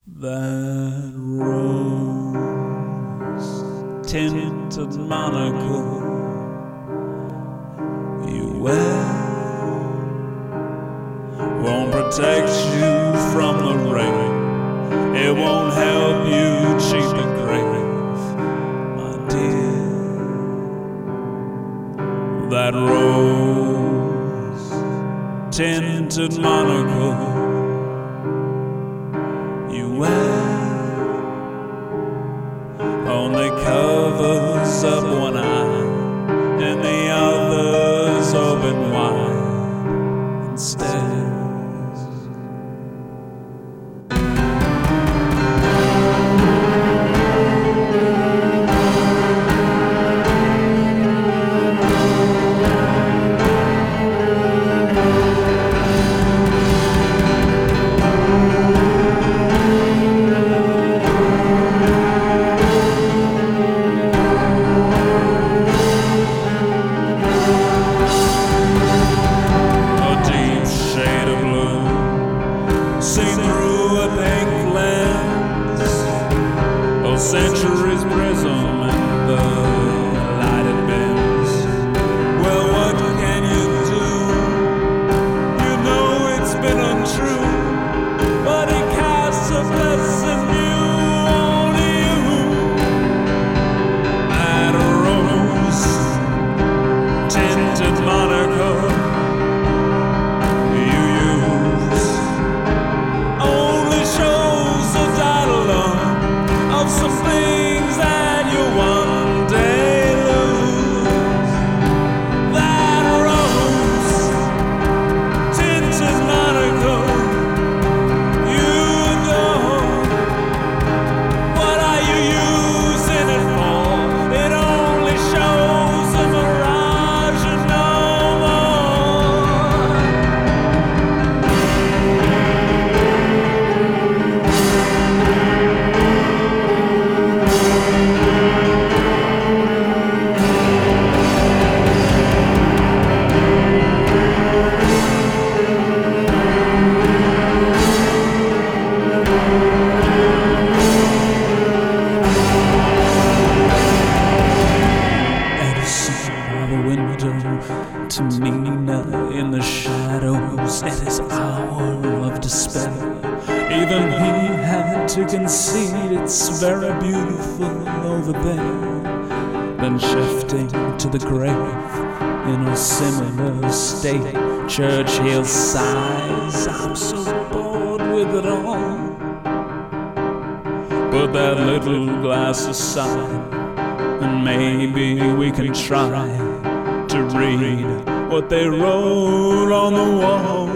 That rose-tinted monocle you wear won't protect you from the rain. It won't help you cheat the grave, my dear. That rose-tinted monocle you wear only covers up one eye and the other's open wide and stares. Seen through a pink lens, centuries prism and the light it bends. Well, what can you do? You know it's been untrue, but it casts a blessing view on you. That rose-tinted monocle some things that you one day lose. That rose-tinted monocle you adore. What are you using it for? It only shows a mirage and no to Mina in the shadows at his hour of despair. Even he had to concede it's very beautiful over there. Then shifting to the grave in a similar state, Churchill sighs, I'm so bored with it all. Put that little glass aside and maybe we can try to read what they wrote on the wall.